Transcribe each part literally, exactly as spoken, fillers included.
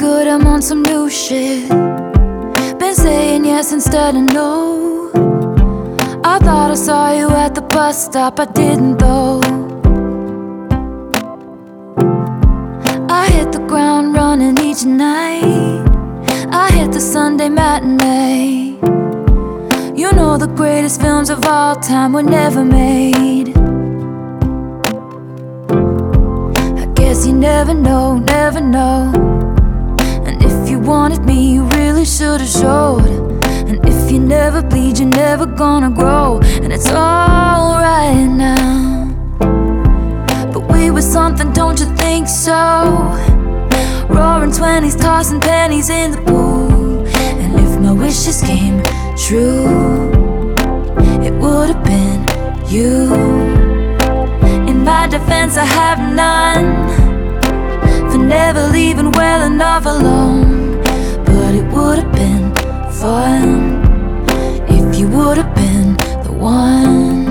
good, I'm on some new shit. Been saying yes instead of no. I thought I saw you at the bus stop, I didn't though. I hit the ground running each night. I hit the Sunday matinee. You know the greatest films of all time were never made. I guess you never know, never know. And if you wanted me, you really should've showed. And if you never bleed, you're never gonna grow. And it's alright now. But we were something, don't you think so? Roaring twenties, tossing pennies in the pool. And if my wishes came true, it would've been you. In my defense, I have none for never leaving well enough alone. But it would've been fun if you would've been the one.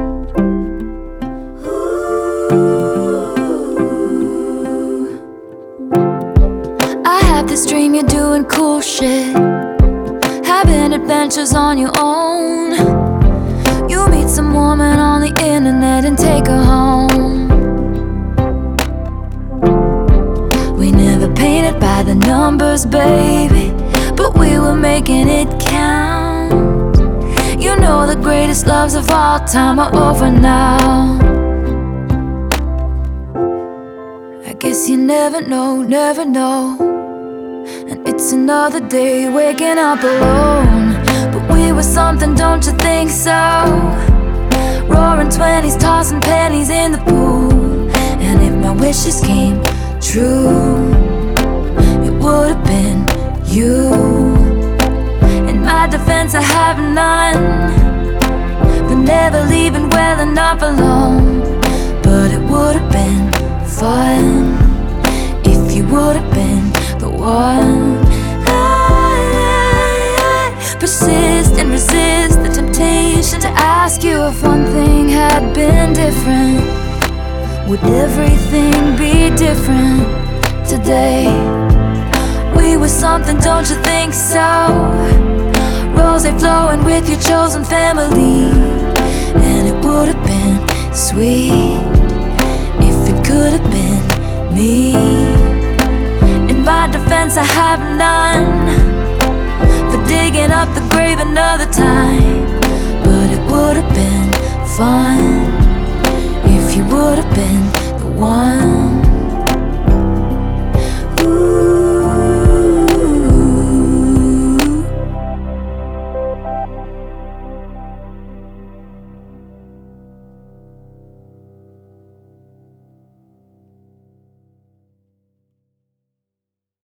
I have this dream you're doing cool shit, having adventures on your own. You meet some woman on the internet and take her home. We never painted by the numbers, baby, but we were making it count. You know the greatest loves of all time are over now. I guess you never know, never know. And it's another day waking up alone. But we were something, don't you think so? Roaring twenties, tossing pennies in the pool. And if my wishes came true, it would've been you. In my defense, I have none for never leaving well enough alone. But it would've been fun if you would've been the one. I, I persist and resist the temptation to ask you if one thing had been different. Would everything be different today? We were something, don't you think so? Rose flowing with your chosen family. And it would've been sweet if it could've been me. In my defense, I have none for digging up the grave another time. But it would've been fun if you would've been the one.